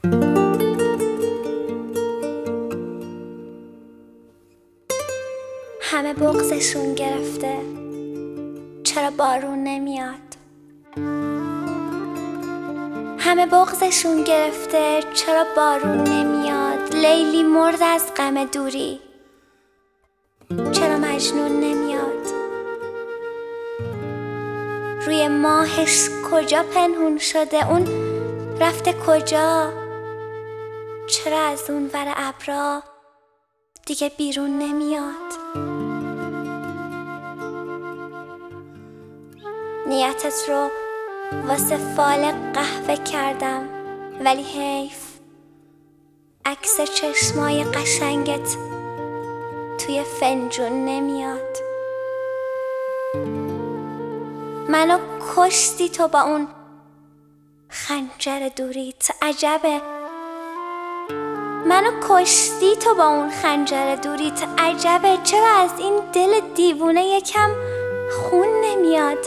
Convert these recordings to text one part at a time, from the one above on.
همه بغضشون گرفته، چرا بارون نمیاد؟ همه بغضشون گرفته، چرا بارون نمیاد؟ لیلی مرد از غم دوری، چرا مجنون نمیاد؟ روی ماهش کجا پنهون شده؟ اون رفته کجا؟ چرا از اون ور ابرا دیگه بیرون نمیاد؟ نیتت رو واسه فال قهوه کردم، ولی حیف عکس چشمای قشنگت توی فنجون نمیاد. منو کشتی تو با اون خنجر دوریت، عجبه. منو کشتی تو با اون خنجر دوریت، عجبه. چرا از این دل دیوونه یکم خون نمیاد؟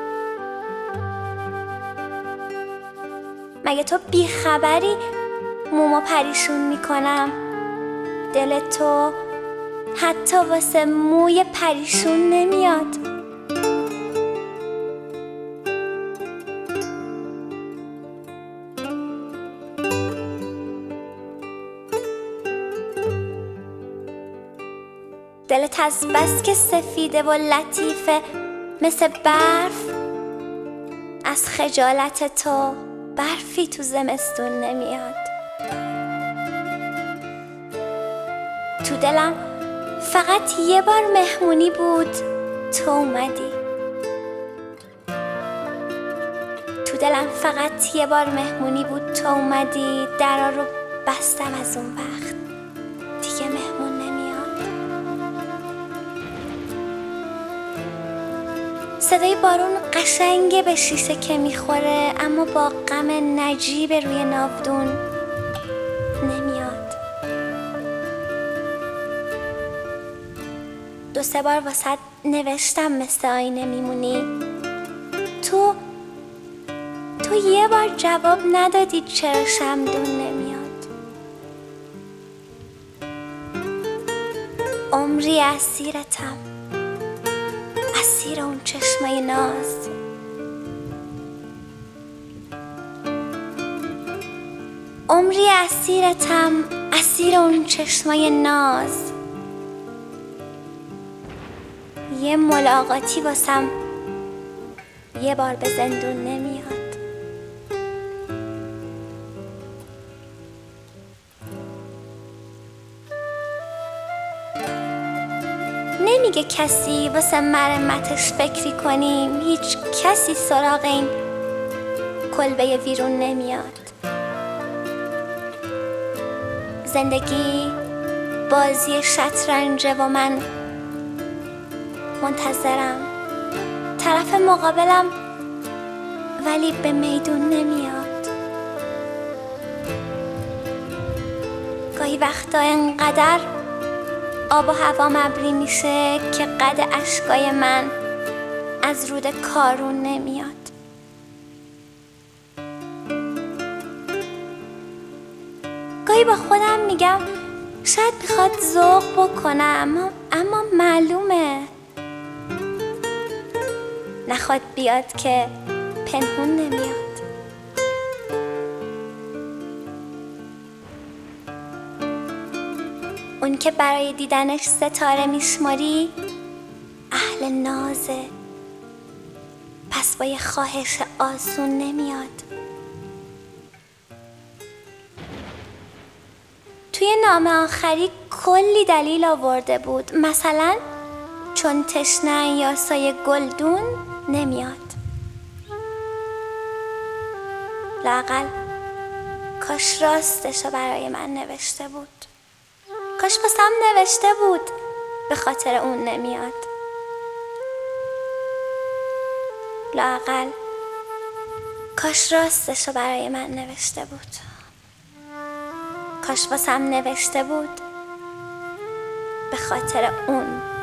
مگه تو بیخبری مومو پریشون میکنم؟ دل تو حتی واسه موی پریشون نمیاد. دلت از بس که سفیده و لطیفه مثل برف، از خجالت تو برفی تو زمستون نمیاد. تو دلم فقط یه بار مهمونی بود، تو اومدی. تو دلم فقط یه بار مهمونی بود، تو اومدی. درا رو بستم از اون وقت دیگه مهمون نمیاد. صدای بارون قشنگه به شیشه که میخوره، اما با غم نجیب روی ناودون نمیاد. 2-3 بار واسه نوشتم مثل آینه میمونی، تو یه بار جواب ندادی چرا شمدون نمیاد. عمری اسیرتم، اسیر اون چشمای ناز. عمری اسیرتم، اسیر اون چشمای ناز. یه ملاقاتی واسم یه بار به زندون نمیاد. نمیگه کسی واسه مرمتش فکری کنیم، هیچ کسی سراغ این کلبه ویرون نمیاد. زندگی بازی شطرنجه و من منتظرم، طرف مقابلم ولی به میدون نمیاد. گاهی وقتا انقدر آب و هوا مبری میشه که قد اشکای من از رود کارون نمیاد. گاهی با خودم میگم شاید میخواد ذوق بکنم، اما معلومه نخواد بیاد که پنهون نمیاد. اون که برای دیدنش ستاره میشماری اهل نازه، پس با یه خواهش آسون نمیاد. توی نامه آخری کلی دلیل آورده بود، مثلا چون تشنه یا سایه گلدون نمیاد. لااقل کاش راستشو برای من نوشته بود، کاش واسم نوشته بود به خاطر اون نمیاد. لااقل کاش راستشو برای من نوشته بود، کاش واسم نوشته بود به خاطر اون